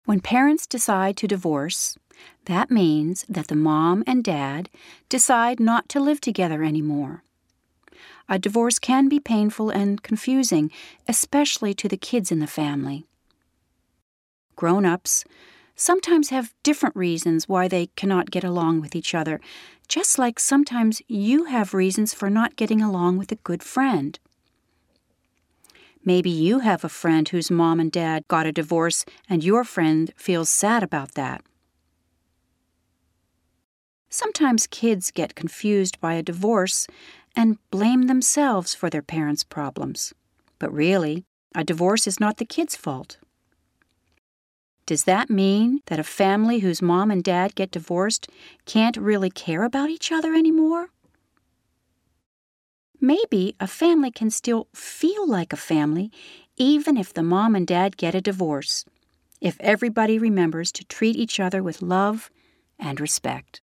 When parents decide to divorce, that means that the mom and dad decide not to live together anymore. A divorce can be painful and confusing, especially to the kids in the family. Grown-ups sometimes have different reasons why they cannot get along with each other, just like sometimes you have reasons for not getting along with a good friend. Maybe you have a friend whose mom and dad got a divorce and your friend feels sad about that. Sometimes kids get confused by a divorce and blame themselves for their parents' problems. But really, a divorce is not the kid's fault. Does that mean that a family whose mom and dad get divorced can't really care about each other anymore? Maybe a family can still feel like a family even if the mom and dad get a divorce, if everybody remembers to treat each other with love and respect.